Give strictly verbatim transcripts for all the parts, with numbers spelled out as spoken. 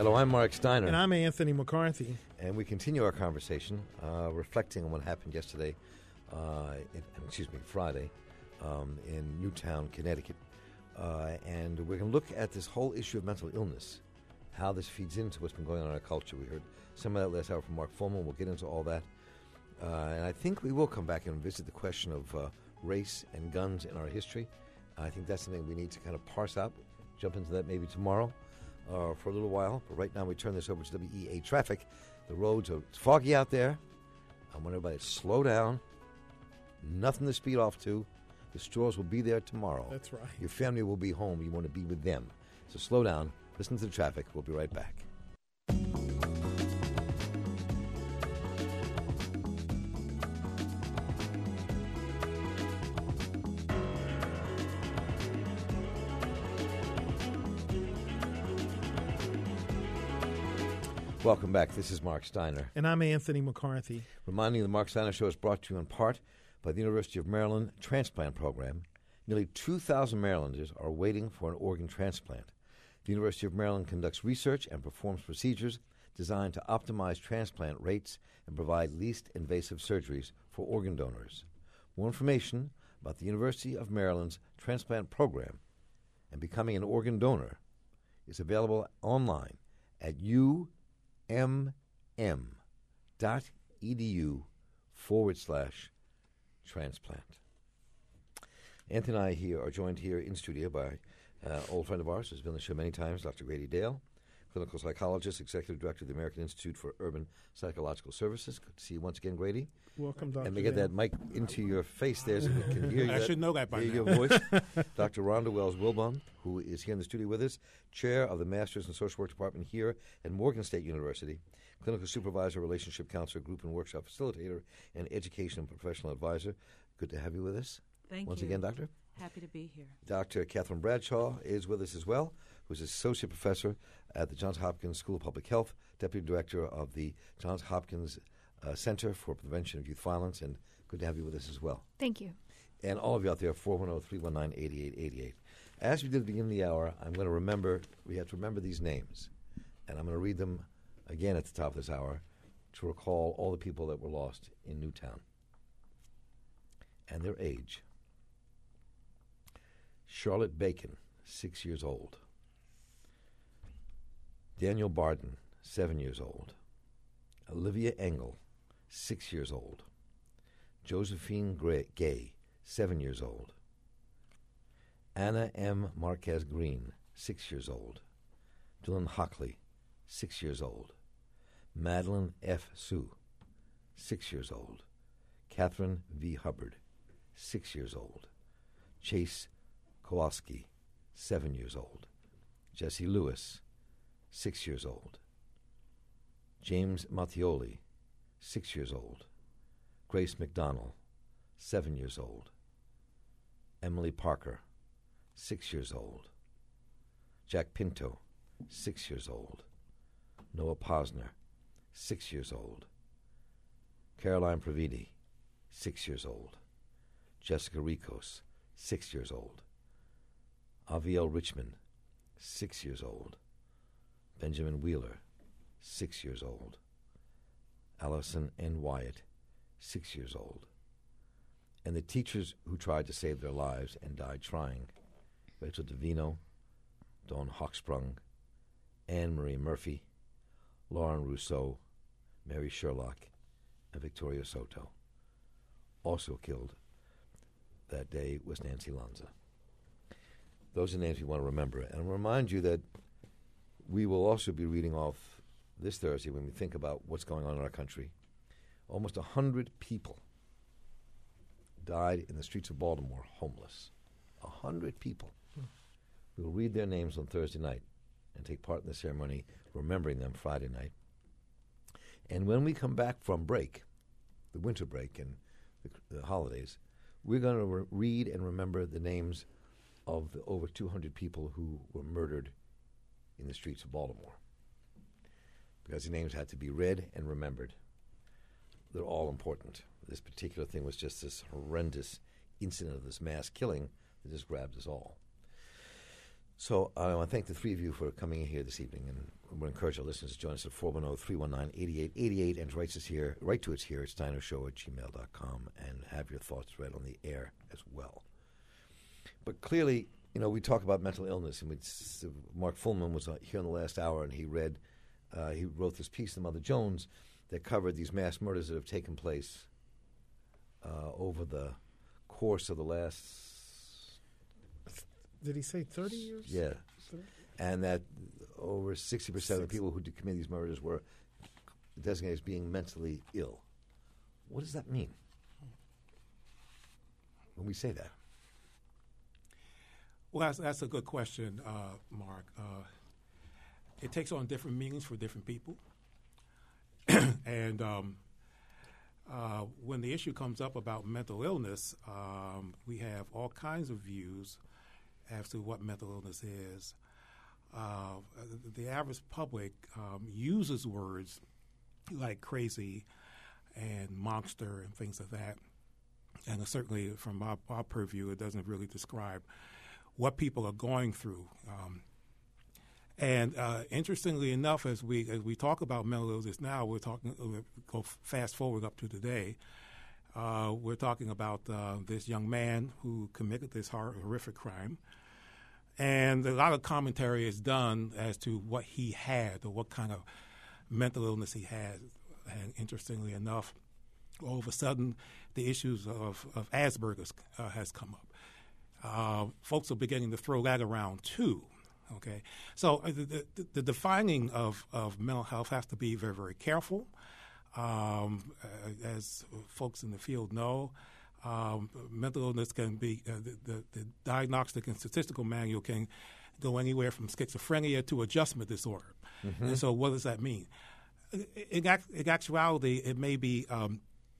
Hello, I'm Mark Steiner. And I'm Anthony McCarthy. And we continue our conversation, uh, reflecting on what happened yesterday, uh, in, excuse me, Friday, um, in Newtown, Connecticut. Uh, and we're going to look at this whole issue of mental illness, how this feeds into what's been going on in our culture. We heard some of that last hour from Mark Fullman. We'll get into all that. Uh, and I think we will come back and visit the question of uh, race and guns in our history. I think that's something we need to kind of parse out, jump into that maybe tomorrow. Uh, for a little while, but right now we turn this over to W E A traffic. The roads are foggy out there. I want everybody to slow down. Nothing to speed off to. The stores will be there tomorrow. That's right. Your family will be home. You want to be with them. So slow down. Listen to the traffic. We'll be right back. Welcome back. This is Mark Steiner. And I'm Anthony McCarthy. Reminding you the Mark Steiner Show is brought to you in part by the University of Maryland Transplant Program. Nearly two thousand Marylanders are waiting for an organ transplant. The University of Maryland conducts research and performs procedures designed to optimize transplant rates and provide least invasive surgeries for organ donors. More information about the University of Maryland's transplant program and becoming an organ donor is available online at u mm dot edu forward slash transplant. Anthony and I here are joined here in studio by an uh, old friend of ours who's been on the show many times, Doctor Grady Dale, clinical psychologist, executive director of the American Institute for Urban Psychological Services. Good to see you once again, Grady. Welcome, Doctor And we get Dale. that mic into your face there so we can hear you. I that, should know that by hear now. your voice. Doctor Rhonda Wells-Wilbon, who is here in the studio with us, chair of the Masters in Social Work Department here at Morgan State University, clinical supervisor, relationship counselor, group and workshop facilitator, and education and professional advisor. Good to have you with us. Thank Once you. again, Doctor. Happy to be here. Doctor Catherine Bradshaw is with us as well, who's associate professor at the Johns Hopkins School of Public Health, deputy director of the Johns Hopkins uh, Center for Prevention of Youth Violence, and good to have you with us as well. Thank you. And all of you out there, four one zero, three one nine, eight eight eight eight. As we did at the beginning of the hour, I'm going to remember, we have to remember these names, and I'm going to read them again at the top of this hour to recall all the people that were lost in Newtown and their age. Charlotte Bacon, six years old. Daniel Barden, seven years old. Olivia Engel, six years old. Josephine Gray, Gay, seven years old. Anna M. Marquez Green, six years old. Dylan Hockley, six years old. Madeline F. Sue, six years old. Catherine V. Hubbard, six years old. Chase Kowalski, seven years old. Jesse Lewis, six years old. James Mattioli, six years old. Grace McDonnell, seven years old. Emily Parker, six years old. Jack Pinto, six years old. Noah Posner, six years old. Caroline Pravidi, six years old. Jessica Ricos, six years old. Aviel Richmond, six years old. Benjamin Wheeler, six years old. Allison N. Wyatt, six years old. And the teachers who tried to save their lives and died trying: Rachel Davino, Dawn Hochsprung, Anne Marie Murphy, Lauren Rousseau, Mary Sherlock, and Victoria Soto. Also killed that day was Nancy Lanza. Those are names we want to remember. And I'll remind you that we will also be reading off this Thursday, when we think about what's going on in our country, almost one hundred people died in the streets of Baltimore homeless. one hundred people. Hmm. We will read their names on Thursday night and take part in the ceremony, remembering them Friday night. And when we come back from break, the winter break and the, the holidays, we're going to re- read and remember the names of the over two hundred people who were murdered in the streets of Baltimore, because the names had to be read and remembered. They're all important. This particular thing was just this horrendous incident of this mass killing that just grabbed us all. So uh, I want to thank the three of you for coming in here this evening, and we'll encourage our listeners to join us at four one zero, three one nine, eight eight eight eight and write us here, write to us here at steiner show at gmail dot com and have your thoughts read on the air as well. But clearly, you know, we talk about mental illness, and we'd, Mark Fullman was here in the last hour, and he read, uh, he wrote this piece in Mother Jones that covered these mass murders that have taken place uh, over the course of the last... Did he say thirty years? Yeah. thirty? And that over sixty percent of the people who did commit these murders were designated as being mentally ill. What does that mean when we say that? Well, that's, that's a good question, uh, Mark. Uh, it takes on different meanings for different people. and um, uh, when the issue comes up about mental illness, um, we have all kinds of views as to what mental illness is. Uh, the average public um, uses words like crazy and monster and things like that. And certainly from our, our purview, it doesn't really describe what people are going through. Um, and uh, interestingly enough, as we as we talk about mental illness now, we're talking, we'll go fast forward up to today, uh, we're talking about uh, this young man who committed this hor- horrific crime. And a lot of commentary is done as to what he had or what kind of mental illness he had. And interestingly enough, all of a sudden, the issues of, of Asperger's uh, has come up. Uh, folks are beginning to throw that around too. Okay, so uh, the, the, the defining of, of mental health has to be very, very careful. Um, uh, as folks in the field know, um, mental illness can be uh, the, the, the diagnostic and statistical manual can go anywhere from schizophrenia to adjustment disorder. Mm-hmm. And so, what does that mean? In, in actuality, it may be um,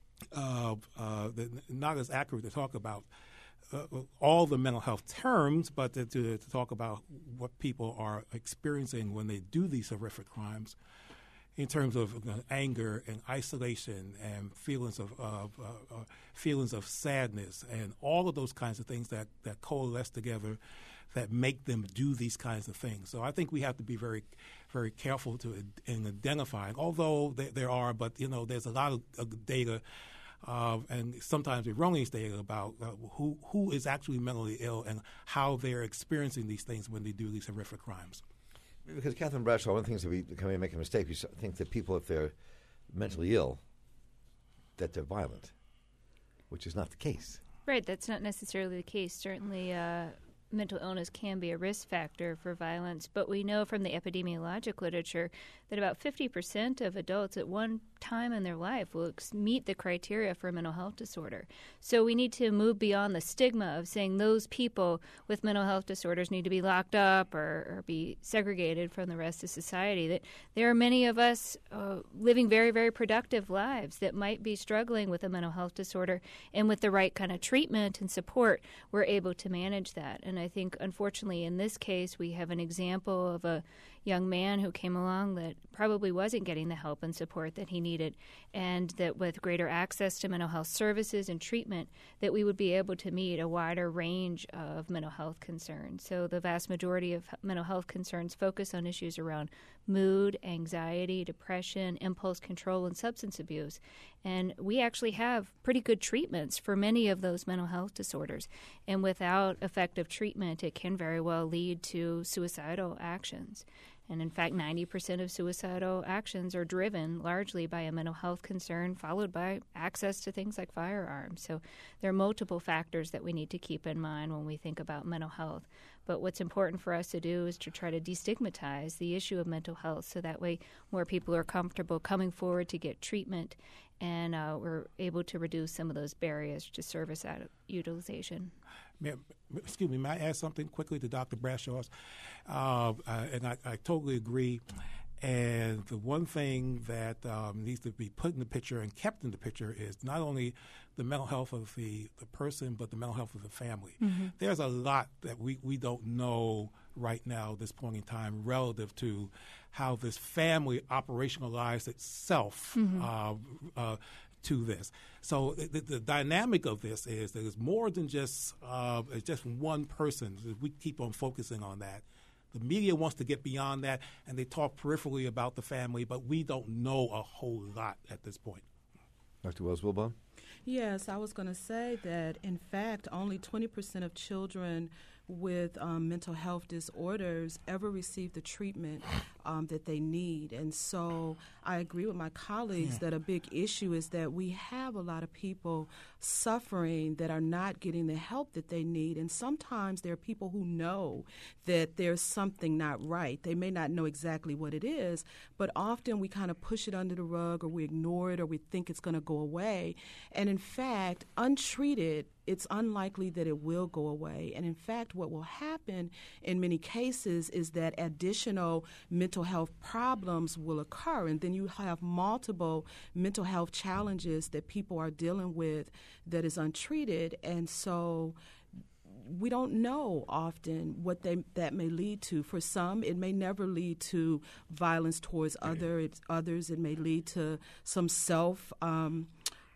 uh, uh, not as accurate to talk about Uh, all the mental health terms, but to, to, to talk about what people are experiencing when they do these horrific crimes in terms of uh, anger and isolation and feelings of, of uh, uh, feelings of sadness and all of those kinds of things that, that coalesce together that make them do these kinds of things. So I think we have to be very, very careful to in identifying, although there, there are, but, you know, there's a lot of, of data Uh, and sometimes erroneous data about uh, who who is actually mentally ill and how they're experiencing these things when they do these horrific crimes. Because Catherine Bradshaw, one of the things that we can make a mistake, we think that people, if they're mentally ill, that they're violent, which is not the case. Right, that's not necessarily the case. Certainly, uh, mental illness can be a risk factor for violence, but we know from the epidemiologic literature that about fifty percent of adults at one time in their life will ex- meet the criteria for a mental health disorder. So we need to move beyond the stigma of saying those people with mental health disorders need to be locked up or, or be segregated from the rest of society. That there are many of us uh, living very, very productive lives that might be struggling with a mental health disorder, and with the right kind of treatment and support, we're able to manage that. And I think, unfortunately, in this case, we have an example of a young man who came along that probably wasn't getting the help and support that he needed, and that with greater access to mental health services and treatment, that we would be able to meet a wider range of mental health concerns. So the vast majority of mental health concerns focus on issues around mood, anxiety, depression, impulse control, and substance abuse. And we actually have pretty good treatments for many of those mental health disorders. And without effective treatment, it can very well lead to suicidal actions. And in fact, ninety percent of suicidal actions are driven largely by a mental health concern, followed by access to things like firearms. So there are multiple factors that we need to keep in mind when we think about mental health. But what's important for us to do is to try to destigmatize the issue of mental health, so that way more people are comfortable coming forward to get treatment, and uh, we're able to reduce some of those barriers to service utilization. May, excuse me, may I add something quickly to Doctor Bradshaw's? Uh, uh, and I, I totally agree. And the one thing that um, needs to be put in the picture and kept in the picture is not only the mental health of the, the person, but the mental health of the family. Mm-hmm. There's a lot that we, we don't know right now at this point in time relative to how this family operationalized itself mm-hmm. uh, uh, to this. So the, the dynamic of this is that it's more than just uh, it's just one person. We keep on focusing on that. The media wants to get beyond that, and they talk peripherally about the family, but we don't know a whole lot at this point. Doctor Wells-Wilbaum? Yes, I was going to say that, in fact, only twenty percent of children with um, mental health disorders ever receive the treatment um, that they need. And so I agree with my colleagues yeah. that a big issue is that we have a lot of people suffering that are not getting the help that they need. And sometimes there are people who know that there's something not right. They may not know exactly what it is, but often we kind of push it under the rug, or we ignore it, or we think it's going to go away. And in fact, untreated, it's unlikely that it will go away. And in fact, what will happen in many cases is that additional mental health problems will occur, and then you have multiple mental health challenges that people are dealing with that is untreated. And so we don't know often what they, that may lead to. For some, it may never lead to violence towards other, it's, others. It may lead to some self um,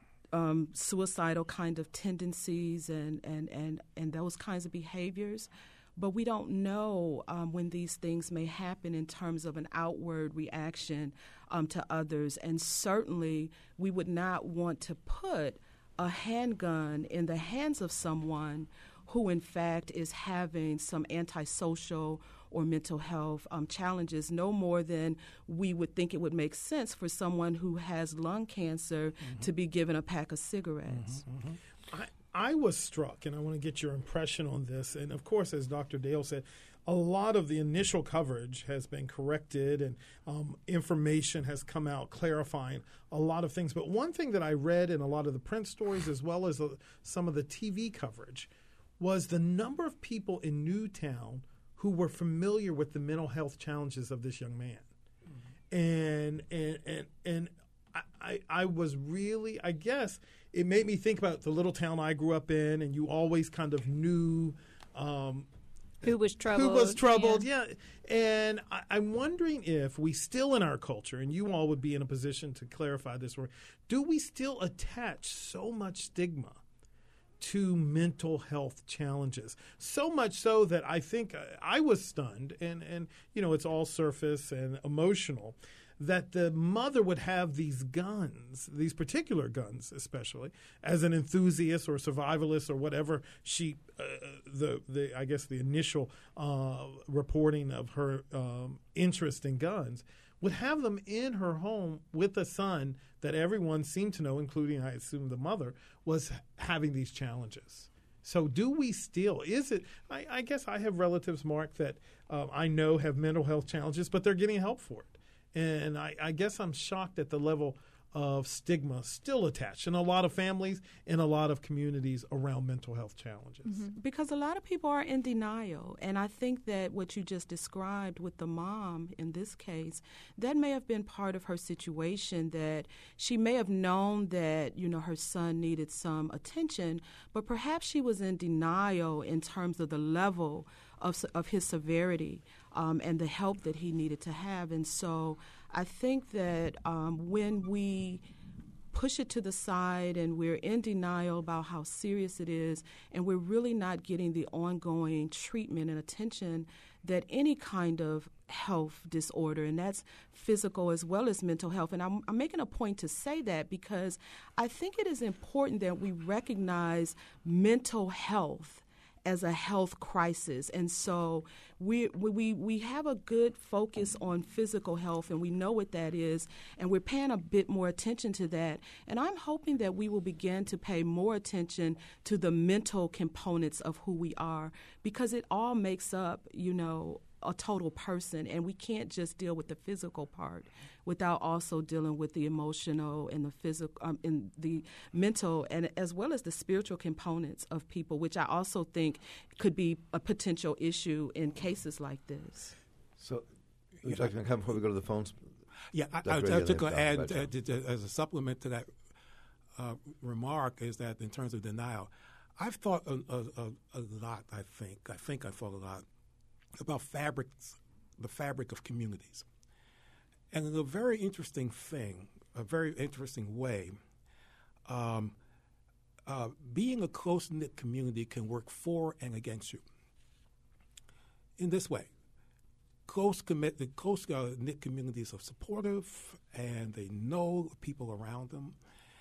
Um, suicidal kind of tendencies and, and, and, and those kinds of behaviors. But we don't know um, when these things may happen in terms of an outward reaction um, to others. And certainly we would not want to put a handgun in the hands of someone who in fact is having some antisocial or mental health um, challenges, no more than we would think it would make sense for someone who has lung cancer mm-hmm. to be given a pack of cigarettes. Mm-hmm, mm-hmm. I, I was struck, and I want to get your impression on this. And of course, as Doctor Dale said, a lot of the initial coverage has been corrected, and um, information has come out clarifying a lot of things. But one thing that I read in a lot of the print stories, as well as uh, some of the T V coverage, was the number of people in Newtown who were familiar with the mental health challenges of this young man. Mm-hmm. And and and and I, I I was really, I guess, it made me think about the little town I grew up in, and you always kind of knew um, who was troubled. Who was troubled, yeah. yeah. And I, I'm wondering if we still in our culture, and you all would be in a position to clarify this, do we still attach so much stigma to mental health challenges? So much so that I think uh, I was stunned, and, and, you know, it's all surface and emotional, that the mother would have these guns, these particular guns especially, as an enthusiast or survivalist or whatever she, uh, the, the I guess the initial uh, reporting of her um, interest in guns, would have them in her home with a son that everyone seemed to know, including, I assume, the mother, was having these challenges. So do we still, is it, I, I guess I have relatives, Mark, that uh, I know have mental health challenges, but they're getting help for it. And I, I guess I'm shocked at the level of stigma still attached in a lot of families, in a lot of communities around mental health challenges. Mm-hmm. Because a lot of people are in denial. And I think that what you just described with the mom in this case, that may have been part of her situation, that she may have known that, you know, her son needed some attention, but perhaps she was in denial in terms of the level of, of his severity um, and the help that he needed to have. And so I think that um, when we push it to the side and we're in denial about how serious it is, and we're really not getting the ongoing treatment and attention that any kind of health disorder, and that's physical as well as mental health. And I'm, I'm making a point to say that because I think it is important that we recognize mental health as a health crisis. And so we, we we have a good focus on physical health, and we know what that is, and we're paying a bit more attention to that. And I'm hoping that we will begin to pay more attention to the mental components of who we are, because it all makes up, you know, a total person, and we can't just deal with the physical part without also dealing with the emotional and the physical, um, and the mental, and as well as the spiritual components of people, which I also think could be a potential issue in cases like this. So, would you like to come before we go to the phones? Yeah, I, I, I was going to add uh, to, to, as a supplement to that uh, remark is that in terms of denial, I've thought a, a, a, a lot. I think I think I thought a lot about fabrics, the fabric of communities. And in a very interesting thing, a very interesting way, um, uh, being a close-knit community can work for and against you. In this way, close commit, the close uh, knit communities are supportive and they know people around them.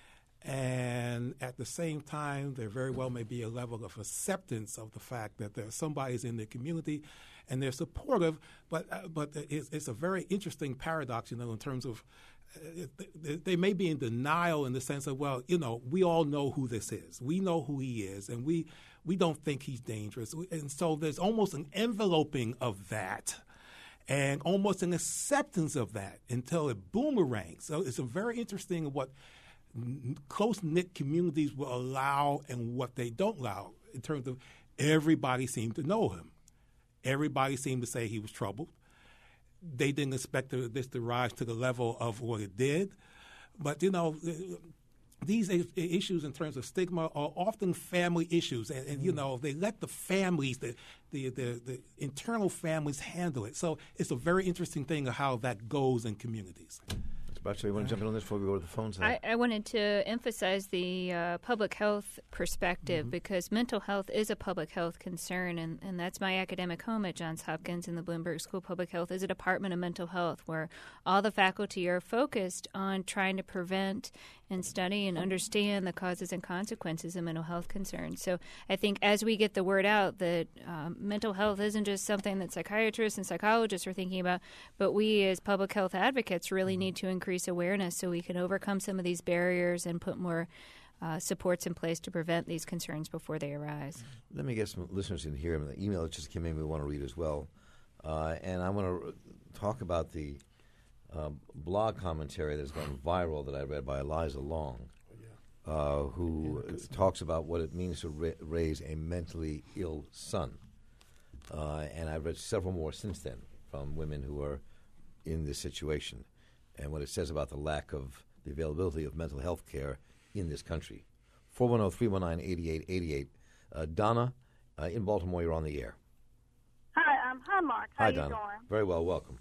And at the same time, there very well may be a level of acceptance of the fact that there's somebody's in the community and they're supportive, but uh, but it's, it's a very interesting paradox, you know, in terms of uh, they, they may be in denial in the sense of, well, you know, we all know who this is. We know who he is, and we, we don't think he's dangerous. And so there's almost an enveloping of that and almost an acceptance of that until it boomerangs. So it's a very interesting what close-knit communities will allow and what they don't allow in terms of everybody seemed to know him. Everybody seemed to say he was troubled. They didn't expect this to rise to the level of what it did. But, you know, these issues in terms of stigma are often family issues. And, and you know, they let the families, the, the, the, the internal families handle it. So it's a very interesting thing of how that goes in communities. Bachelor, you want to jump in on this before we go to the phones? I, I wanted to emphasize the uh, public health perspective mm-hmm. because mental health is a public health concern, and, and that's my academic home at Johns Hopkins in the Bloomberg School of Public Health is a department of mental health where all the faculty are focused on trying to prevent and study and understand the causes and consequences of mental health concerns. So I think as we get the word out that um, mental health isn't just something that psychiatrists and psychologists are thinking about, but we as public health advocates really need to increase awareness so we can overcome some of these barriers and put more uh, supports in place to prevent these concerns before they arise. Let me get some listeners in here. The email that just came in we want to read as well. Uh, and I want to talk about the Uh, blog commentary that's gone viral that I read by Eliza Long, uh, who yeah, talks about what it means to ra- raise a mentally ill son. Uh, and I've read several more since then from women who are in this situation and what it says about the lack of the availability of mental health care in this country. four one zero, three one nine, eight eight eight eight. Uh, Donna, uh, in Baltimore, you're on the air. Hi, um, hi, Mark. How Hi, you Donna. doing? Very well, welcome.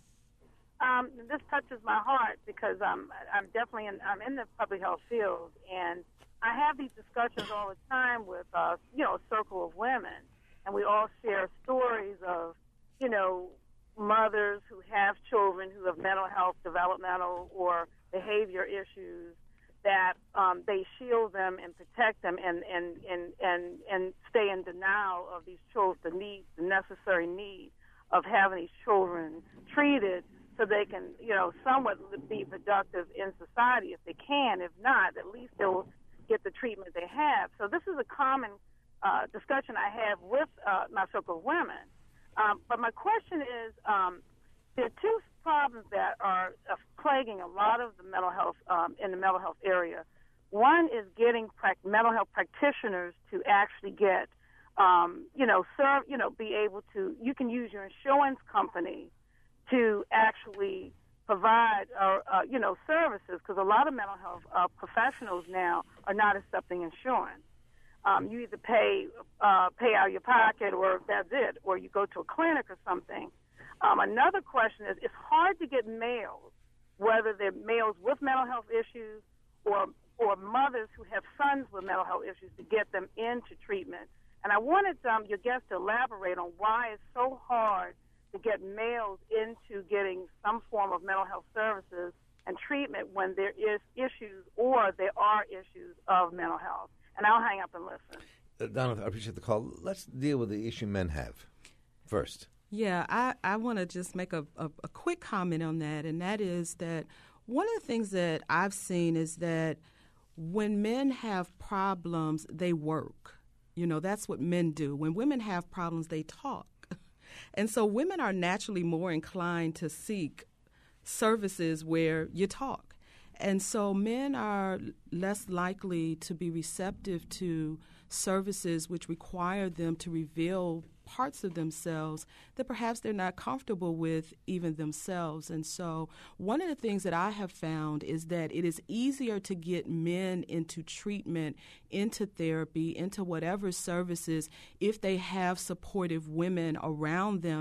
Um, this touches my heart because um, I'm definitely in, I'm in the public health field, and I have these discussions all the time with, uh, you know, a circle of women, and we all share stories of, you know, mothers who have children who have mental health, developmental, or behavior issues that um, they shield them and protect them and, and, and, and, and stay in denial of these children, the need, the necessary need of having these children treated so they can, you know, somewhat be productive in society if they can. If not, at least they'll get the treatment they have. So this is a common uh, discussion I have with uh, my circle of women. Um, but my question is, um, there are two problems that are uh, plaguing a lot of the mental health um, in the mental health area. One is getting pra- mental health practitioners to actually get, um, you know, serve, you know, be able to. You can use your insurance company to actually provide, uh, uh, you know, services, because a lot of mental health uh, professionals now are not accepting insurance. Um, you either pay uh, pay out of your pocket, or that's it, or you go to a clinic or something. Um, another question is, it's hard to get males, whether they're males with mental health issues or or mothers who have sons with mental health issues, to get them into treatment. And I wanted um, your guest to elaborate on why it's so hard to get males into getting some form of mental health services and treatment when there is issues or there are issues of mental health. And I'll hang up and listen. Uh, Donna, I appreciate the call. Let's deal with the issue men have first. Yeah, I, I want to just make a, a, a quick comment on that, and that is that one of the things that I've seen is that when men have problems, they work. You know, that's what men do. When women have problems, they talk. And so women are naturally more inclined to seek services where you talk. And so men are less likely to be receptive to services which require them to reveal parts of themselves that perhaps they're not comfortable with even themselves. And so one of the things that I have found is that it is easier to get men into treatment, into therapy, into whatever services if they have supportive women around them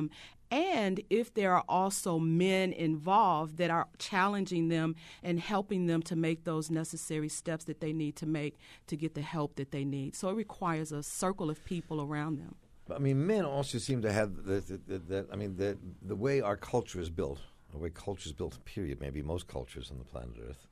and if there are also men involved that are challenging them and helping them to make those necessary steps that they need to make to get the help that they need. So it requires a circle of people around them. I mean, men also seem to have the, the, the, the I mean, the the way our culture is built, the way culture is built, period, maybe most cultures on the planet Earth,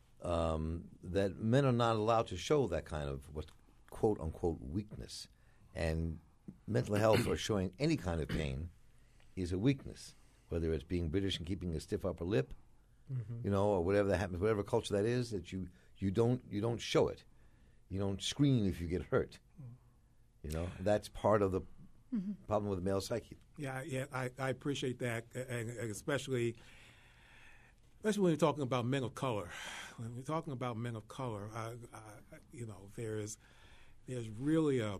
um, that men are not allowed to show that kind of what quote unquote weakness, and mental health or showing any kind of pain is a weakness, whether it's being British and keeping a stiff upper lip, mm-hmm. you know, or whatever that happens, whatever culture that is, that you you don't you don't show it, you don't scream if you get hurt. You know, that's part of the mm-hmm. problem with the male psyche. Yeah, yeah, I, I appreciate that, and especially, especially when you're talking about men of color. When we're talking about men of color, I, I, you know, there's there's really a,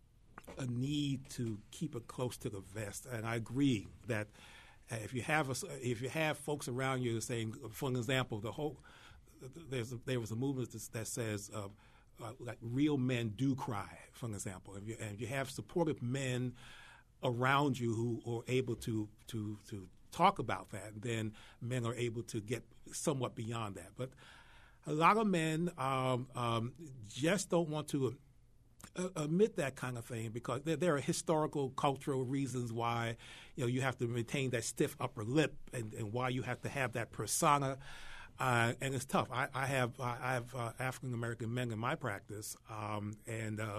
a need to keep it close to the vest, and I agree that if you have a, if you have folks around you saying, for an example, the whole there's a, there was a movement that says. Uh, Uh, like real men do cry, for example. If you, and if you have supportive men around you who are able to, to to talk about that, then men are able to get somewhat beyond that. But a lot of men um, um, just don't want to uh, admit that kind of thing because there, there are historical, cultural reasons why you know you have to maintain that stiff upper lip and, and why you have to have that persona. Uh, and it's tough. I, I have uh, I have uh, African American men in my practice, um, and uh,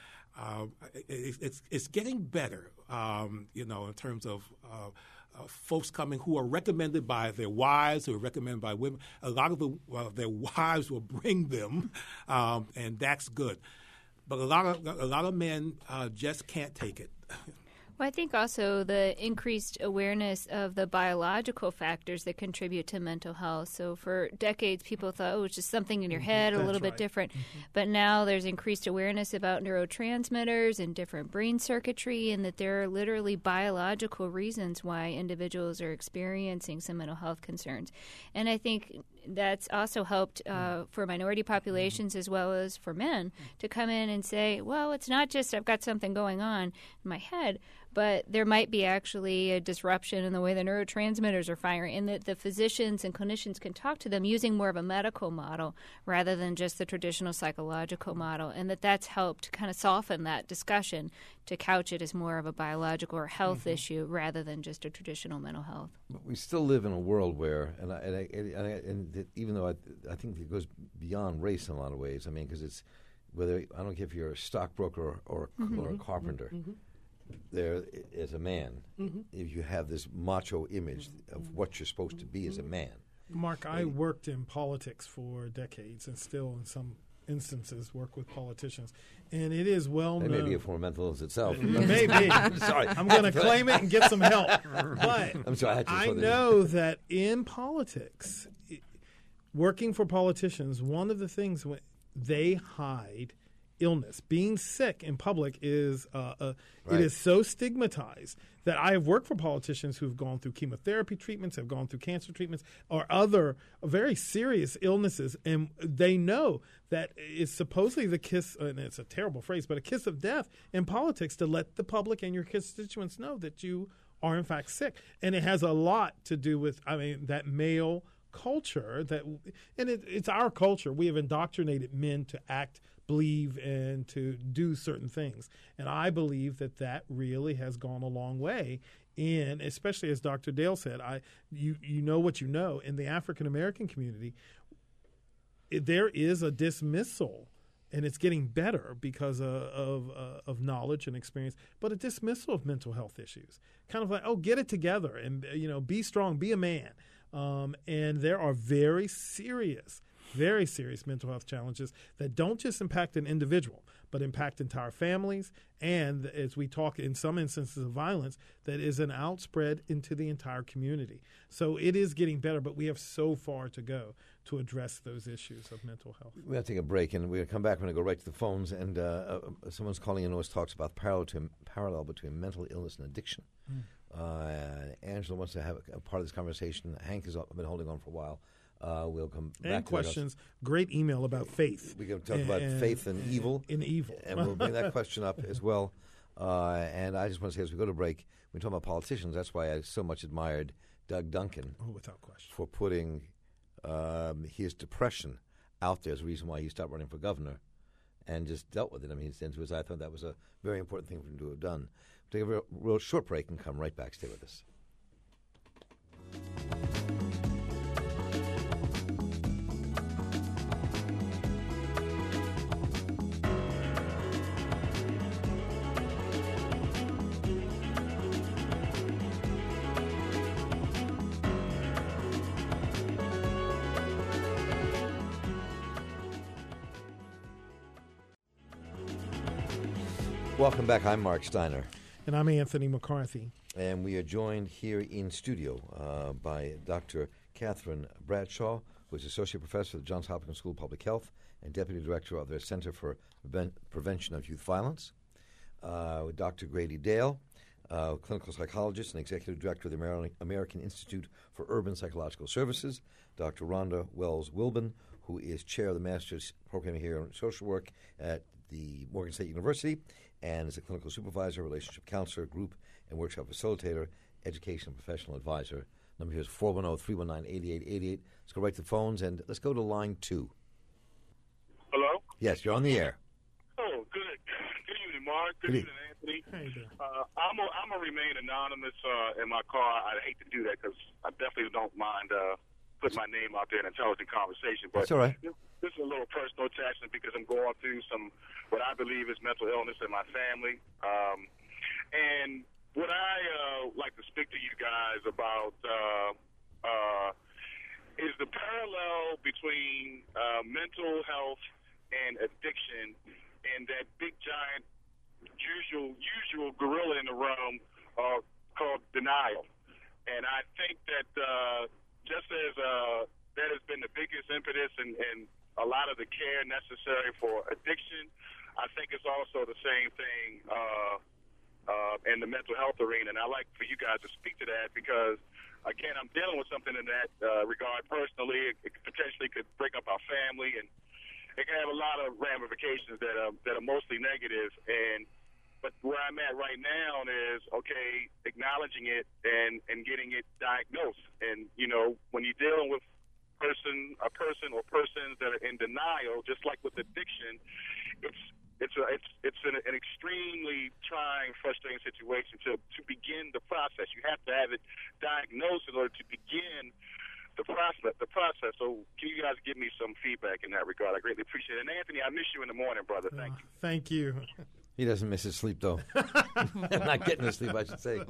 uh, it, it's it's getting better. Um, you know, in terms of uh, uh, folks coming who are recommended by their wives, who are recommended by women. A lot of the, uh, their wives will bring them, um, and that's good. But a lot of a lot of men uh, just can't take it. Well, I think also the increased awareness of the biological factors that contribute to mental health. So for decades, people thought, oh, it's just something in your head, a That's little right. bit different. Mm-hmm. But now there's increased awareness about neurotransmitters and different brain circuitry, and that there are literally biological reasons why individuals are experiencing some mental health concerns. And I think that's also helped uh, for minority populations as well as for men to come in and say, well, it's not just I've got something going on in my head, but there might be actually a disruption in the way the neurotransmitters are firing, and that the physicians and clinicians can talk to them using more of a medical model rather than just the traditional psychological model, and that that's helped kind of soften that discussion to couch it as more of a biological or health mm-hmm. issue rather than just a traditional mental health. But we still live in a world where, and I, and, I, and, I, and it, even though I, I think it goes beyond race in a lot of ways, I mean, because it's whether, I don't care if you're a stockbroker or, or, mm-hmm. or a carpenter, mm-hmm. there as a man, mm-hmm. if you have this macho image of what you're supposed to be as a man. Mark, I worked in politics for decades and still in some instances work with politicians. And it is well It known. may be a form of mental illness itself. Maybe. Sorry. I'm going to claim it and get some help. But I'm sorry, I, had to I throw that in. know that in politics, i- working for politicians, one of the things when they hide illness. Being sick in public is uh, uh, Right. it is so stigmatized that I have worked for politicians who've gone through chemotherapy treatments, have gone through cancer treatments, or other very serious illnesses, and they know that it's supposedly the kiss, and it's a terrible phrase, but a kiss of death in politics to let the public and your constituents know that you are in fact sick, and it has a lot to do with, I mean, that male culture that, and it, it's our culture. We have indoctrinated men to act, believe, and to do certain things. And I believe that that really has gone a long way in, especially as Doctor Dale said, I you you know what you know, in the African American community, it, there is a dismissal, and it's getting better because of of, uh, of knowledge and experience, but a dismissal of mental health issues. Kind of like, oh, get it together and, you know, be strong, be a man. Um, and there are very serious, very serious mental health challenges that don't just impact an individual, but impact entire families. And as we talk in some instances of violence, that is an outspread into the entire community. So it is getting better, but we have so far to go to address those issues of mental health. We're going to take a break, and we're going to come back. We're going to go right to the phones. And uh, uh, someone's calling in who always talks about parallel, to, parallel between mental illness and addiction. Mm. Uh, Angela wants to have a, a part of this conversation. Hank has been holding on for a while. Uh, we'll come back and to questions. Great email about faith. We can talk and, about and, faith and evil. In evil. And we'll bring that question up as well. Uh, and I just want to say, as we go to break, when we talk about politicians, that's why I so much admired Doug Duncan Oh, without question. for putting um, his depression out there as a reason why he stopped running for governor and just dealt with it. I mean, since was, I thought that was a very important thing for him to have done. We'll take a real, real short break and come right back. Stay with us. Welcome back. I'm Mark Steiner. And I'm Anthony McCarthy. And we are joined here in studio uh, by Doctor Catherine Bradshaw, who is Associate Professor at the Johns Hopkins School of Public Health and Deputy Director of their Center for Prevent- Prevention of Youth Violence. Uh, Doctor Grady Dale, uh, Clinical Psychologist and Executive Director of the Amer- American Institute for Urban Psychological Services. Doctor Rhonda Wells-Wilbon, who is Chair of the Master's Program here in Social Work at the Morgan State University, and is a clinical supervisor, relationship counselor, group and workshop facilitator, education and professional advisor. Number here is four one zero, three one nine, eight eight eight eight. Let's go right to the phones, and let's go to line two. Hello? Yes, you're on the air. Oh, good. Good evening, Mark. Good, Good evening, Anthony. How you doing? Uh, I'm a, I'm a remain anonymous uh, in my car. I hate to do that because I definitely don't mind uh, putting my name out there in intelligent conversation. But That's all right. This, this is a little personal attachment because I'm going through some what I believe is mental illness in my family. Um, and what I uh, like to speak to you guys about uh, uh, is the parallel between uh, mental health and addiction and that big giant usual usual gorilla in the room uh, called denial. And I think that uh, just as uh, that has been the biggest impetus and, and a lot of the care necessary for addiction, I think it's also the same thing uh, uh, in the mental health arena. And I like for you guys to speak to that because, again, I'm dealing with something in that uh, regard personally. It, it potentially could break up our family, and it can have a lot of ramifications that are that are mostly negative. And but where I'm at right now is okay, acknowledging it and, and getting it diagnosed. And you know, when you're dealing with person, a person or persons that are in denial, just like with addiction, it's it's a, it's it's an, an extremely trying, frustrating situation to to begin the process. You have to have it diagnosed in order to begin the process. The process. So, can you guys give me some feedback in that regard? I greatly appreciate it. And Anthony, I miss you in the morning, brother. Thank Uh, you. Thank you. He doesn't miss his sleep, though. Not getting his sleep, I should say.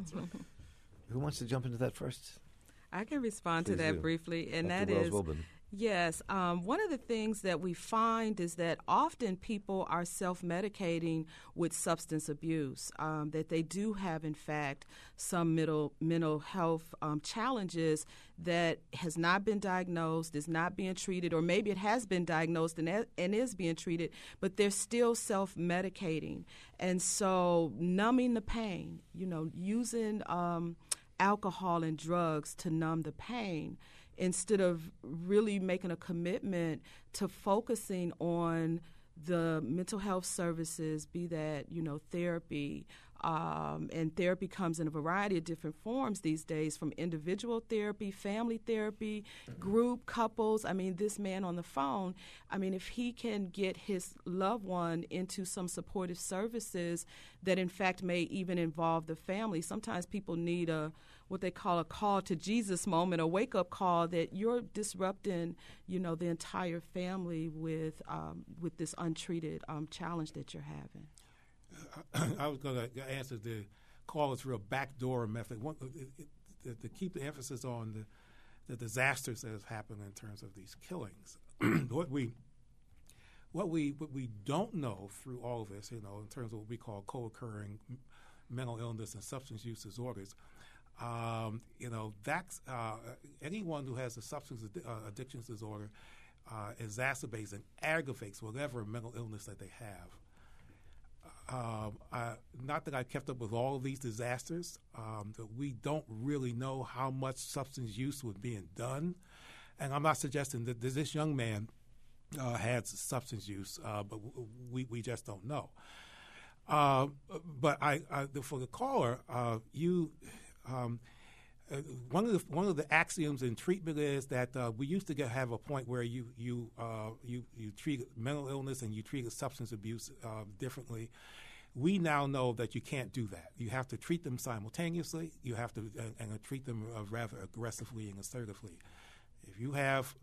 Who wants to jump into that first? I can respond Please to that do. briefly, and Doctor that is Wells-Wilbon. yes. Um, one of the things that we find is that often people are self-medicating with substance abuse. Um, that they do have, in fact, some mental mental health um, challenges that has not been diagnosed, is not being treated, or maybe it has been diagnosed and and is being treated, but they're still self-medicating, and so numbing the pain. You know, using Um, alcohol and drugs to numb the pain instead of really making a commitment to focusing on the mental health services, be that, you know, therapy. Um, and therapy comes in a variety of different forms these days, from individual therapy, family therapy, group, couples. I mean, this man on the phone, I mean, if he can get his loved one into some supportive services that, in fact, may even involve the family. Sometimes people need a what they call a call to Jesus moment, a wake-up call that you're disrupting, you know, the entire family with um, with this untreated um, challenge that you're having. I was going to answer the caller through a backdoor method. One, it, it, to keep the emphasis on the, the disasters that have happened in terms of these killings. what we what we what we don't know through all of this, you know, in terms of what we call co-occurring mental illness and substance use disorders, um, you know, that's uh, anyone who has a substance addi- uh, addictions disorder uh, exacerbates and aggravates whatever mental illness that they have. Um, I, not that I've kept up with all of these disasters, um, that we don't really know how much substance use was being done. And I'm not suggesting that this young man uh, had substance use, uh, but we, we just don't know. Uh, but I, I, for the caller, uh, you, um, uh, one of the one of the axioms in treatment is that uh, we used to get, have a point where you you uh, you you treat mental illness and you treat substance abuse uh, differently. We now know that you can't do that. You have to treat them simultaneously. You have to uh, and treat them uh, rather aggressively and assertively. If you have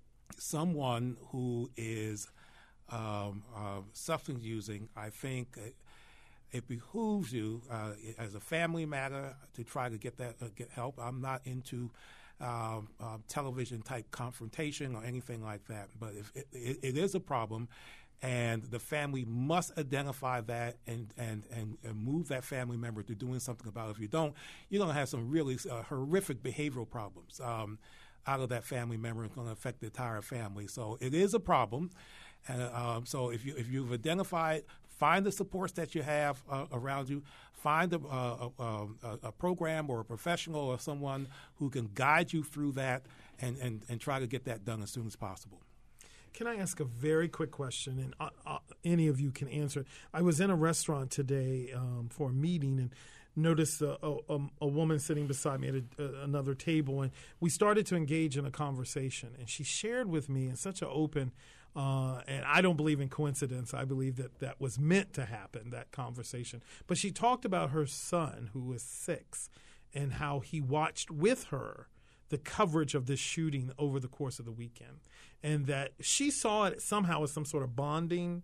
someone who is um, uh, substance using, I think it, it behooves you uh, as a family matter to try to get that uh, get help. I'm not into um, uh, television type confrontation or anything like that, but if it, it, it is a problem, and the family must identify that and, and, and, and move that family member to doing something about it. If you don't, you're going to have some really uh, horrific behavioral problems um, out of that family member. It's going to affect the entire family. So it is a problem. And um, so if, you, if you've identified, find the supports that you have uh, around you. Find a, a, a, a program or a professional or someone who can guide you through that and, and, and try to get that done as soon as possible. Can I ask a very quick question, and uh, uh, any of you can answer it? I was in a restaurant today um, for a meeting and noticed a, a, a woman sitting beside me at a, a, another table, and we started to engage in a conversation. And she shared with me in such an open, uh, and I don't believe in coincidence. I believe that that was meant to happen, that conversation. But she talked about her son, who was six, and how he watched with her the coverage of this shooting over the course of the weekend, and that she saw it somehow as some sort of bonding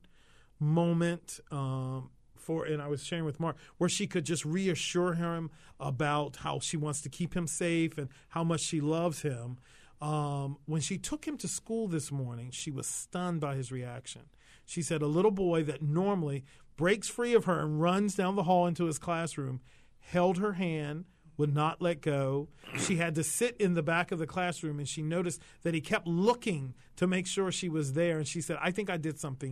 moment um, for, and I was sharing with Mark, where she could just reassure him about how she wants to keep him safe and how much she loves him. Um, when she took him to school this morning, she was stunned by his reaction. She said a little boy that normally breaks free of her and runs down the hall into his classroom held her hand, would not let go. She had to sit in the back of the classroom, and she noticed that he kept looking to make sure she was there. And she said, I think I did something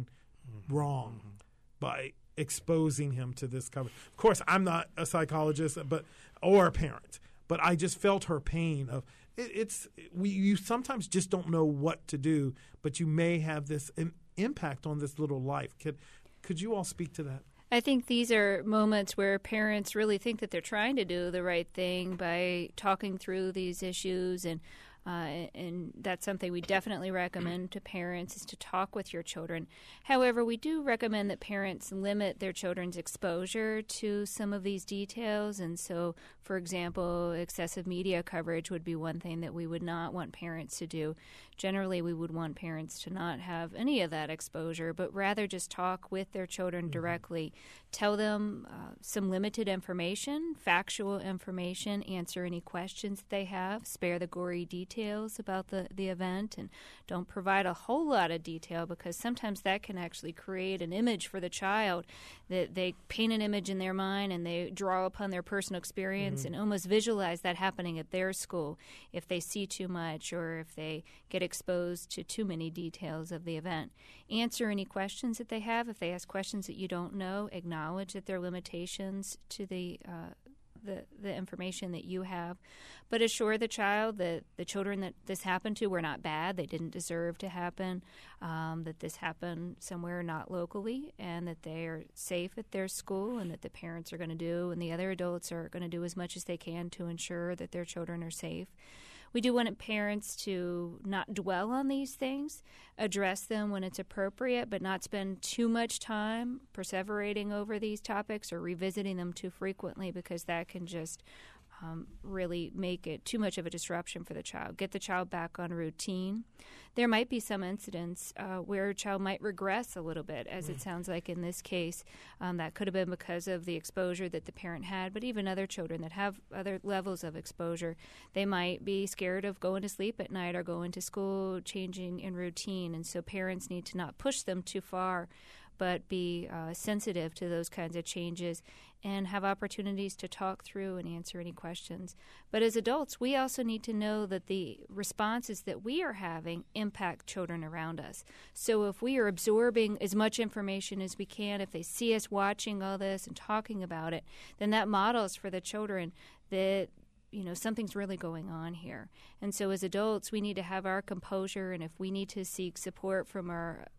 wrong mm-hmm. by exposing him to this cover. Of course, I'm not a psychologist but or a parent, but I just felt her pain of it, it's we. You sometimes just don't know what to do, but you may have this im- impact on this little life. Could, could you all speak to that? I think these are moments where parents really think that they're trying to do the right thing by talking through these issues, and uh, and that's something we definitely recommend to parents, is to talk with your children. However, we do recommend that parents limit their children's exposure to some of these details. And so, for example, excessive media coverage would be one thing that we would not want parents to do. Generally, we would want parents to not have any of that exposure, but rather just talk with their children mm-hmm. directly. Tell them uh, some limited information, factual information, answer any questions that they have, spare the gory details about the, the event, and don't provide a whole lot of detail, because sometimes that can actually create an image for the child, that they paint an image in their mind and they draw upon their personal experience mm-hmm. and almost visualize that happening at their school if they see too much or if they get exposed to too many details of the event. Answer any questions that they have. If they ask questions that you don't know, acknowledge that there are limitations to the uh, the the information that you have, but assure the child that the children that this happened to were not bad. They didn't deserve to happen, um, that this happened somewhere not locally, and that they are safe at their school, and that the parents are going to do and the other adults are going to do as much as they can to ensure that their children are safe. We do want parents to not dwell on these things, address them when it's appropriate, but not spend too much time perseverating over these topics or revisiting them too frequently, because that can just um, really make it too much of a disruption for the child. Get the child back on routine. There might be some incidents uh, where a child might regress a little bit, as it sounds like in this case. Um, that could have been because of the exposure that the parent had, but even other children that have other levels of exposure, they might be scared of going to sleep at night or going to school, changing in routine. And so parents need to not push them too far, but be uh, sensitive to those kinds of changes and have opportunities to talk through and answer any questions. But as adults, we also need to know that the responses that we are having impact children around us. So if we are absorbing as much information as we can, if they see us watching all this and talking about it, then that models for the children that you know, something's really going on here. And so as adults, we need to have our composure, and if we need to seek support from our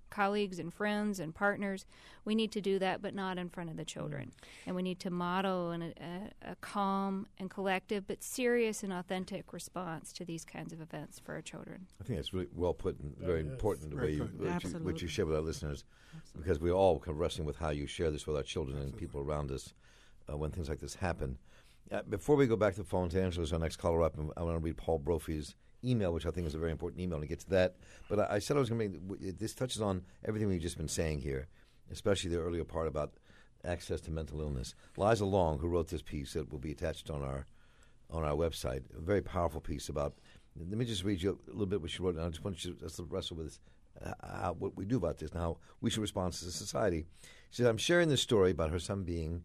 colleagues and friends and partners. We need to do that, but not in front of the children. And we need to model an, a, a calm and collective but serious and authentic response to these kinds of events for our children. I think that's really well put and very Yes. important the Very way you, good. what, you, Absolutely. what you share with our listeners, because we're all kind of wrestling with how you share this with our children and people around us uh, when things like this happen. Uh, before we go back to the phone to Angela's our next caller up, and I want to read Paul Brophy's email, which I think is a very important email, and get to that. But I, I said I was going to make this touches on everything we've just been saying here, especially the earlier part about access to mental illness. Liza Long, who wrote this piece that will be attached on our on our website, a very powerful piece about. Let me just read you a little bit what she wrote, and I just want you to just wrestle with this, uh, how, what we do about this and how we should respond as a society. She said, I'm sharing this story about her son being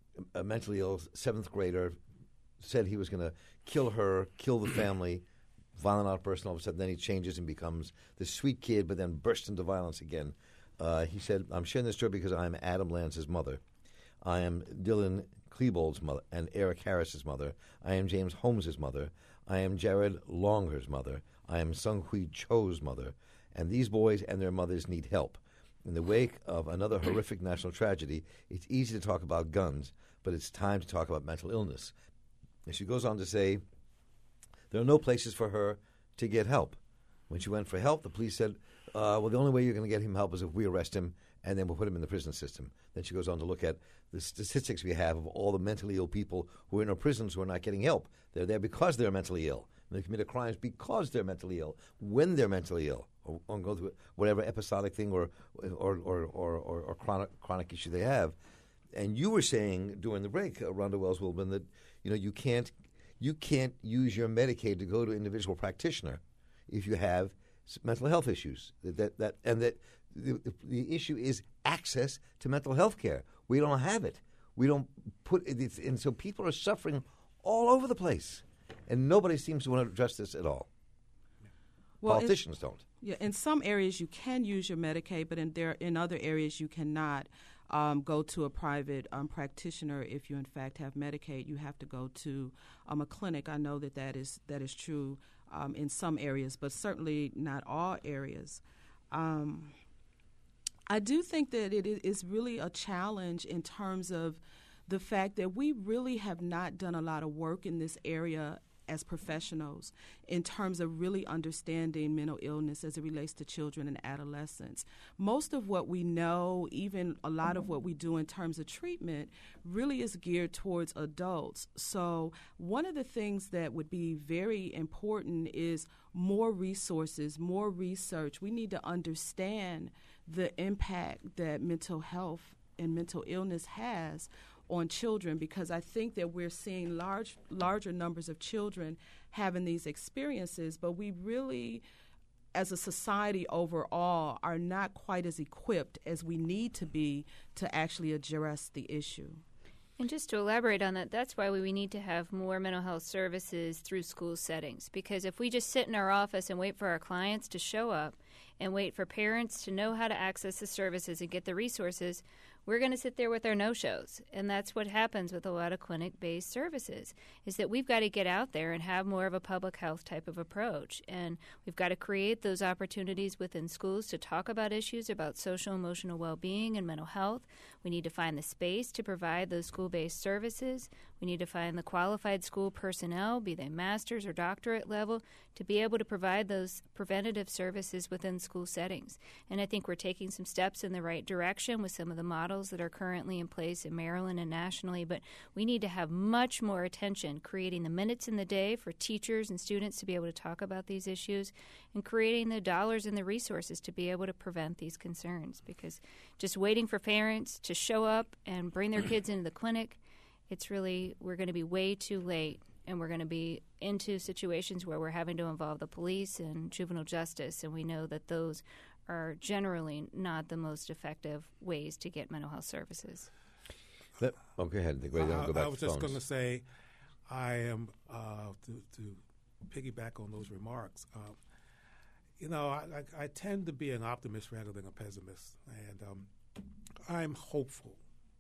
a mentally ill seventh grader, said he was going to kill her, kill the family, violent outburst, and all of a sudden then he changes and becomes this sweet kid, but then bursts into violence again. Uh, he said, I'm sharing this story because I'm Adam Lance's mother. I am Dylan Klebold's mother and Eric Harris's mother. I am James Holmes's mother. I am Jared Longer's mother. I am Sung Hui Cho's mother. And these boys and their mothers need help. In the wake of another horrific national tragedy, it's easy to talk about guns, but it's time to talk about mental illness. And she goes on to say, there are no places for her to get help. When she went for help, the police said, uh, well, the only way you're going to get him help is if we arrest him and then we'll put him in the prison system. Then she goes on to look at the statistics we have of all the mentally ill people who are in our prisons who are not getting help. They're there because they're mentally ill. And they commit crimes because they're mentally ill, when they're mentally ill, or, or go through whatever episodic thing or or, or, or, or, or chronic, chronic issue they have. And you were saying during the break, uh, Rhonda Wells-Wilburn, that you know you can't you can't use your Medicaid to go to an individual practitioner if you have mental health issues. That that, that and that the, the issue is access to mental health care. We don't have it. We don't put it, and so people are suffering all over the place, and nobody seems to want to address this at all. Well, Politicians in, don't. Yeah, in some areas you can use your Medicaid, but in there in other areas you cannot. Um, go to a private um, practitioner if you in fact have Medicaid. You have to go to um, a clinic. I know that that is that is true um, in some areas, but certainly not all areas. Um, I do think that it is really a challenge in terms of the fact that we really have not done a lot of work in this area as professionals in terms of really understanding mental illness as it relates to children and adolescents. Most of what we know, even a lot of what we do in terms of treatment, really is geared towards adults. So one of the things that would be very important is more resources, more research. We need to understand the impact that mental health and mental illness has on children, because I think that we're seeing large, larger numbers of children having these experiences, but we really, as a society overall, are not quite as equipped as we need to be to actually address the issue. And just to elaborate on that, that's why we need to have more mental health services through school settings. Because if we just sit in our office and wait for our clients to show up and wait for parents to know how to access the services and get the resources, we're going to sit there with our no-shows. And that's what happens with a lot of clinic-based services, is that we've got to get out there and have more of a public health type of approach. And we've got to create those opportunities within schools to talk about issues about social and emotional well-being and mental health. We need to find the space to provide those school-based services. We need to find the qualified school personnel, be they master's or doctorate level, to be able to provide those preventative services within school settings. And I think we're taking some steps in the right direction with some of the models that are currently in place in Maryland and nationally, but we need to have much more attention creating the minutes in the day for teachers and students to be able to talk about these issues, and creating the dollars and the resources to be able to prevent these concerns. Because just waiting for parents to show up and bring their kids into the clinic, it's really, we're going to be way too late, and we're going to be into situations where we're having to involve the police and juvenile justice, and we know that those are generally not the most effective ways to get mental health services. Let, oh, go ahead. Go, I, go back I was to just phones. going to say, I am, uh, to, to piggyback on those remarks, uh, you know, I, I, I tend to be an optimist rather than a pessimist, and um, I'm hopeful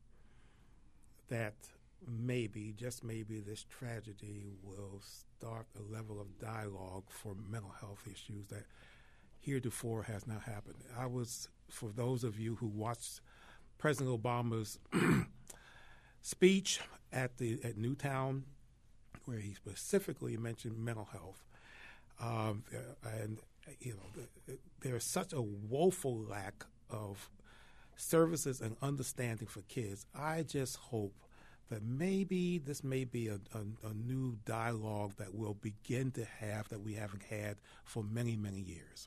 that maybe, just maybe, this tragedy will start a level of dialogue for mental health issues that heretofore has not happened. I was for those of you who watched President Obama's speech at the at Newtown, where he specifically mentioned mental health, um, and you know, the, there's such a woeful lack of services and understanding for kids. I just hope that maybe this may be a, a, a new dialogue that we'll begin to have that we haven't had for many, many years.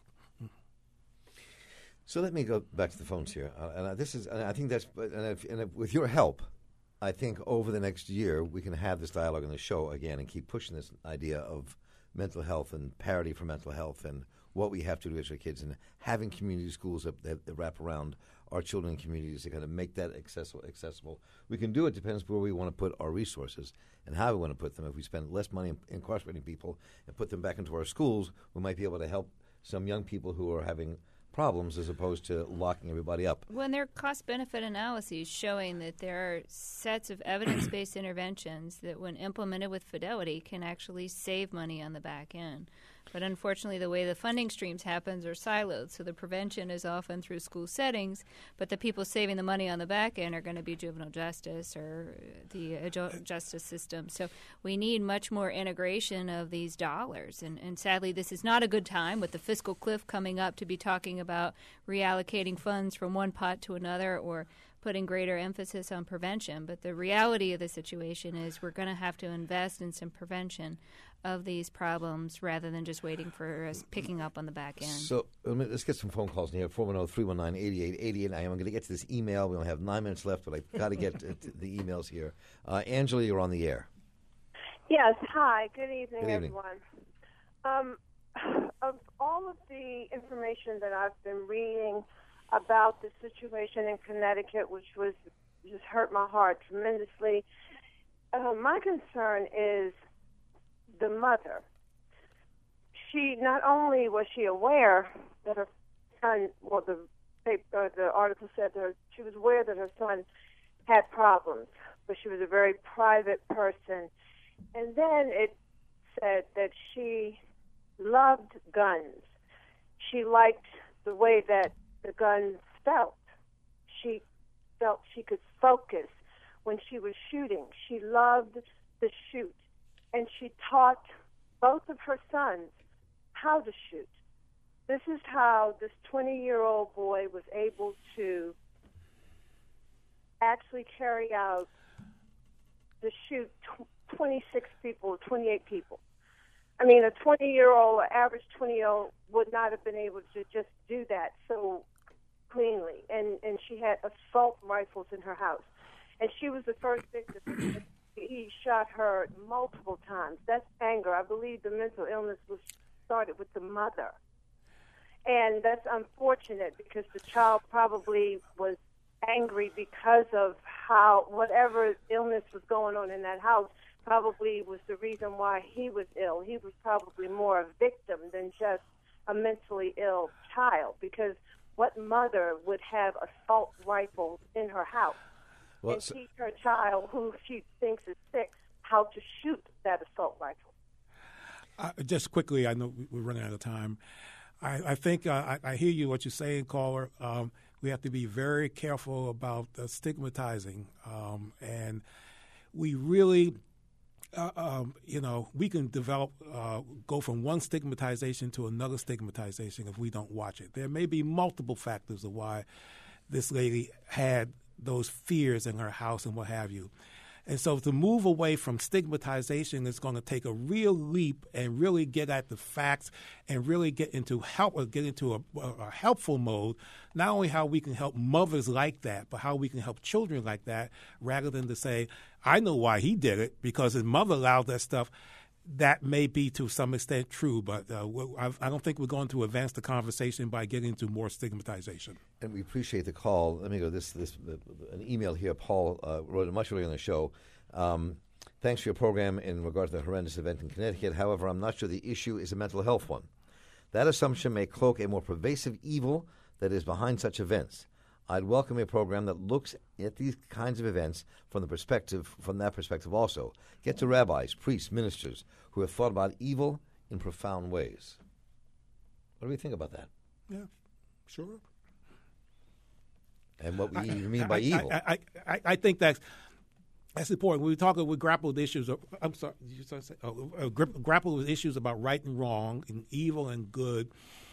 So let me go back to the phones here, uh, and uh, this is, and I think that's, and, if, and if, with your help, I think over the next year we can have this dialogue on the show again and keep pushing this idea of mental health and parity for mental health and what we have to do as our kids, and having community schools that, that, that wrap around our children and communities to kind of make that accessible. accessible. We can do it, depends where we want to put our resources and how we want to put them. If we spend less money incarcerating people and put them back into our schools, we might be able to help some young people who are having problems as opposed to locking everybody up. When there are cost-benefit analyses showing that there are sets of evidence-based interventions that when implemented with fidelity can actually save money on the back end. But unfortunately, the way the funding streams happens are siloed, so the prevention is often through school settings, but the people saving the money on the back end are going to be juvenile justice or the adult justice system. So we need much more integration of these dollars. And, and sadly, this is not a good time with the fiscal cliff coming up to be talking about reallocating funds from one pot to another or putting greater emphasis on prevention. But the reality of the situation is we're going to have to invest in some prevention of these problems rather than just waiting for us picking up on the back end. So let's get some phone calls in here. four one zero, three one nine, eight eight eight eight. I am going to get to this email. We only have nine minutes left, but I've got to get to the emails here. Uh, Angela, you're on the air. Yes, hi. Good evening, Good evening. everyone. Um, of all of the information that I've been reading about the situation in Connecticut, which was just hurt my heart tremendously, uh, my concern is the mother. She not only was she aware that her son, well, the paper, the article said that her, she was aware that her son had problems, but she was a very private person. And then it said that she loved guns. She liked the way that the guns felt. She felt she could focus when she was shooting. She loved the shoot. And she taught both of her sons how to shoot. This is how this twenty-year-old boy was able to actually carry out the shoot twenty-six people, twenty-eight people. I mean, a twenty-year-old, or average twenty-year-old would not have been able to just do that so cleanly. And, and she had assault rifles in her house. And she was the first victim. He shot her multiple times. That's anger. I believe the mental illness was started with the mother. And that's unfortunate because the child probably was angry because of how whatever illness was going on in that house probably was the reason why he was ill. He was probably more a victim than just a mentally ill child, because what mother would have assault rifles in her house? Well, and so teach her child who she thinks is sick how to shoot that assault rifle. Uh, just quickly, I know we're running out of time. I, I think uh, I, I hear you, what you're saying, caller. Um, we have to be very careful about uh, stigmatizing. Um, and we really, uh, um, you know, we can develop, uh, go from one stigmatization to another stigmatization if we don't watch it. There may be multiple factors of why this lady had those fears in her house and what have you. And so to move away from stigmatization is going to take a real leap and really get at the facts and really get into help or get into a, a helpful mode, not only how we can help mothers like that, but how we can help children like that, rather than to say, I know why he did it because his mother allowed that stuff. That may be to some extent true, but uh, I don't think we're going to advance the conversation by getting into more stigmatization. And we appreciate the call. Let me go. This this uh, an email here. Paul uh, wrote it much earlier in the show. Um, thanks for your program in regard to the horrendous event in Connecticut. However, I'm not sure the issue is a mental health one. That assumption may cloak a more pervasive evil that is behind such events. I'd welcome a program that looks at these kinds of events from the perspective, from that perspective also. Get to rabbis, priests, ministers who have thought about evil in profound ways. What do we think about that? Yeah, sure. and what we I, mean I, by I, evil. I, I, I, I think that's that's important. When we talk, we grapple with issues. Of, I'm sorry, did you say, oh, uh, grapple with issues about right and wrong, and evil and good.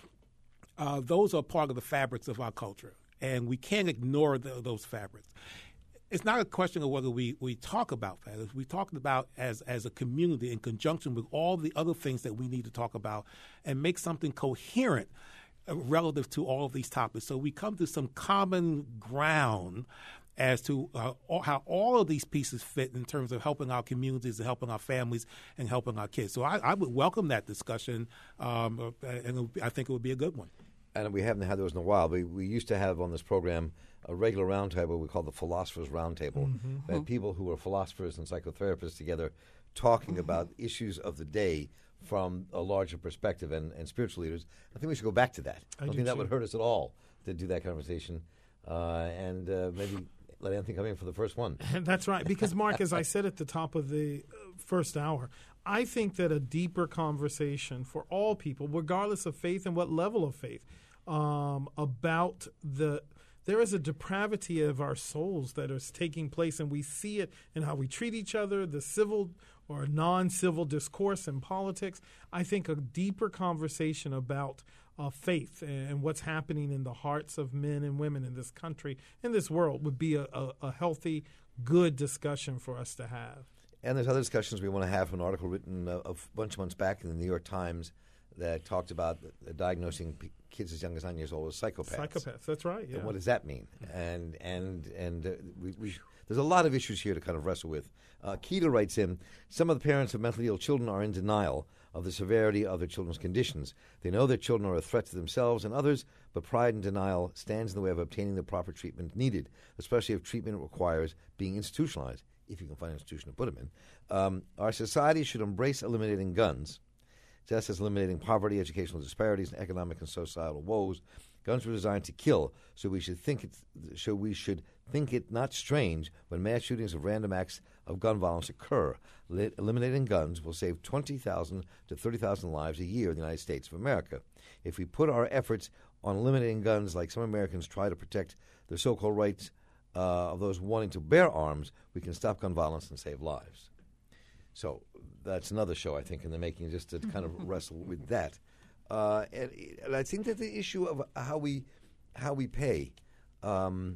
Uh, those are part of the fabrics of our culture, and we can't ignore the, those fabrics. It's not a question of whether we, we talk about that. We talk about as as a community in conjunction with all the other things that we need to talk about and make something coherent uh, relative to all of these topics. So we come to some common ground as to uh, all, how all of these pieces fit in terms of helping our communities and helping our families and helping our kids. So I, I would welcome that discussion, um, and it would be, I think it would be a good one. And we haven't had those in a while. We, we used to have on this program a regular roundtable we call the Philosophers Roundtable. Mm-hmm. We had people who were philosophers and psychotherapists together talking mm-hmm. about issues of the day from a larger perspective, and, and spiritual leaders. I think we should go back to that. I, I don't think that too. would hurt us at all to do that conversation. Uh, and uh, maybe let Anthony come in for the first one. That's right. Because, Mark, as I said at the top of the first hour, I think that a deeper conversation for all people, regardless of faith and what level of faith, um, about the there is a depravity of our souls that is taking place, and we see it in how we treat each other, the civil or non-civil discourse in politics. I think a deeper conversation about uh, faith and what's happening in the hearts of men and women in this country, in this world, would be a, a, a healthy, good discussion for us to have. And there's other discussions we want to have. An article written a, a bunch of months back in the New York Times that talked about uh, diagnosing p- kids as young as nine years old as psychopaths. Psychopaths, that's right. Yeah. And what does that mean? And and and uh, we, we there's a lot of issues here to kind of wrestle with. Uh, Keita writes in, some of the parents of mentally ill children are in denial of the severity of their children's conditions. They know their children are a threat to themselves and others, but pride and denial stands in the way of obtaining the proper treatment needed, especially if treatment requires being institutionalized, if you can find an institution to put them in. Um, our society should embrace eliminating guns, just as eliminating poverty, educational disparities, and economic and societal woes. Guns were designed to kill, so we should think it. So we should think it not strange when mass shootings of random acts of gun violence occur. Le- eliminating guns will save twenty thousand to thirty thousand lives a year in the United States of America. If we put our efforts on eliminating guns, like some Americans try to protect the so-called rights uh, of those wanting to bear arms, we can stop gun violence and save lives. So that's another show, I think, in the making, just to kind of wrestle with that. Uh, and, and I think that the issue of how we how we pay um,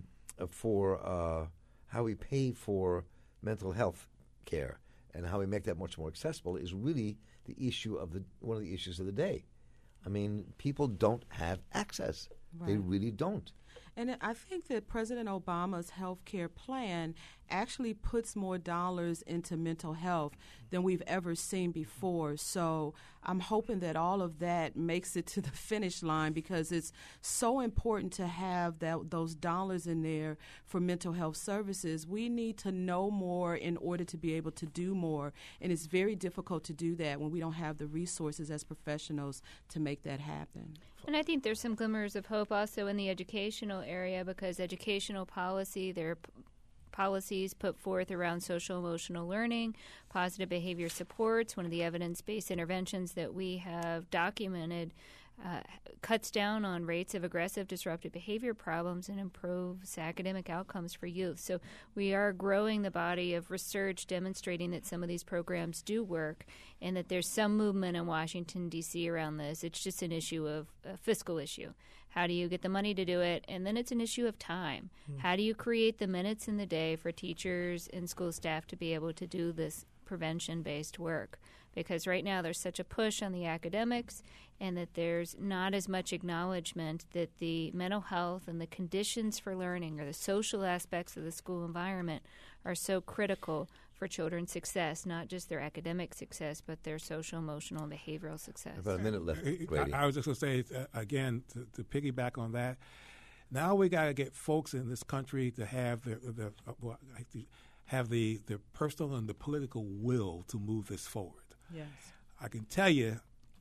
for uh, how we pay for mental health care and how we make that much more accessible is really the issue of the one of the issues of the day. I mean, people don't have access; right. They really don't. And I think that President Obama's health care plan actually puts more dollars into mental health than we've ever seen before. So I'm hoping that all of that makes it to the finish line, because it's so important to have that those dollars in there for mental health services. We need to know more in order to be able to do more, and it's very difficult to do that when we don't have the resources as professionals to make that happen. And I think there's some glimmers of hope also in the educational area, because educational policy, there are p- policies put forth around social emotional learning, positive behavior supports. One of the evidence-based interventions that we have documented uh, cuts down on rates of aggressive disruptive behavior problems and improves academic outcomes for youth. So we are growing the body of research demonstrating that some of these programs do work and that there's some movement in Washington, D C around this. It's just an issue of a fiscal issue. How do you get the money to do it? And then it's an issue of time. Mm. How do you create the minutes in the day for teachers and school staff to be able to do this prevention-based work? Because right now there's such a push on the academics, and that there's not as much acknowledgement that the mental health and the conditions for learning or the social aspects of the school environment are so critical for children's success, not just their academic success, but their social, emotional, and behavioral success. About a minute left, Grady. I, I was just going to say, uh, again, to, to piggyback on that, now we got to get folks in this country to have their, their uh, well, have the, the personal and the political will to move this forward. Yes. I can tell you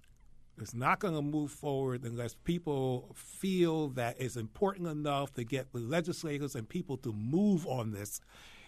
it's not going to move forward unless people feel that it's important enough to get the legislators and people to move on this.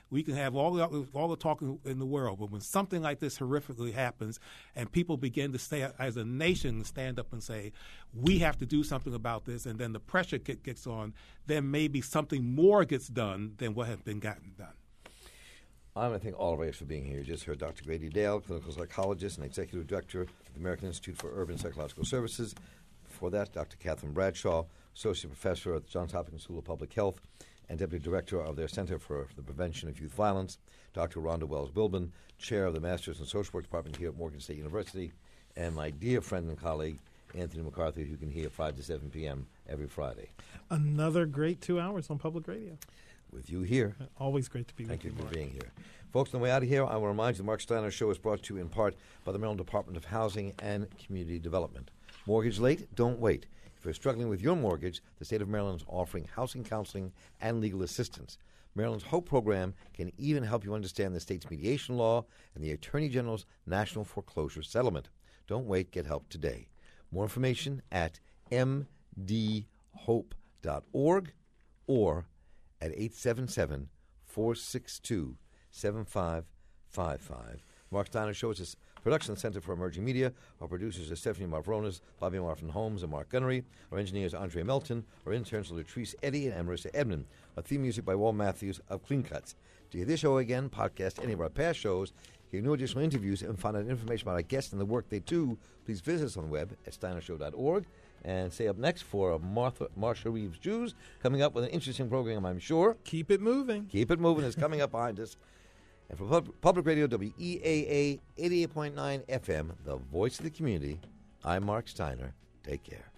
We can have all the, all the talk in the world, but when something like this horrifically happens and people begin to stay, as a nation, stand up and say, we have to do something about this, and then the pressure gets on, then maybe something more gets done than what has been gotten done. I want to thank all of us for being here. You just heard Doctor Grady Dale, clinical psychologist and executive director of the American Institute for Urban Psychological Services. Before that, Doctor Catherine Bradshaw, associate professor at the Johns Hopkins School of Public Health and deputy director of their Center for the Prevention of Youth Violence. Doctor Rhonda Wells-Bilben, chair of the Masters in Social Work Department here at Morgan State University. And my dear friend and colleague, Anthony McCarthy, who you can hear five to seven p.m. every Friday. Another great two hours on public radio. With you here. Always great to be Thank with you. Thank you for Mark. being here. Folks, on the way out of here, I will remind you the Mark Steiner Show is brought to you in part by the Maryland Department of Housing and Community Development. Mortgage late? Don't wait. If you're struggling with your mortgage, the state of Maryland is offering housing counseling and legal assistance. Maryland's HOPE program can even help you understand the state's mediation law and the Attorney General's National Foreclosure Settlement. Don't wait. Get help today. More information at m d hope dot org or at eight seven seven, four six two, seven five five five. Mark Steiner Show is a production center for emerging media. Our producers are Stephanie Marvronas, Bobby Marvin Holmes, and Mark Gunnery. Our engineers are Andre Melton. Our interns are Latrice Eddy and Marissa Edmond. Our theme music by Walt Matthews of Clean Cuts. To hear this show again, podcast any of our past shows, hear new additional interviews, and find out information about our guests and the work they do, please visit us on the web at steiner show dot org. And stay up next for Martha, Marsha Reeves Jews, coming up with an interesting program, I'm sure. Keep it moving. Keep it moving is coming up behind us. And for Pub- Public Radio, W E A A eighty-eight point nine F M, the voice of the community, I'm Mark Steiner. Take care.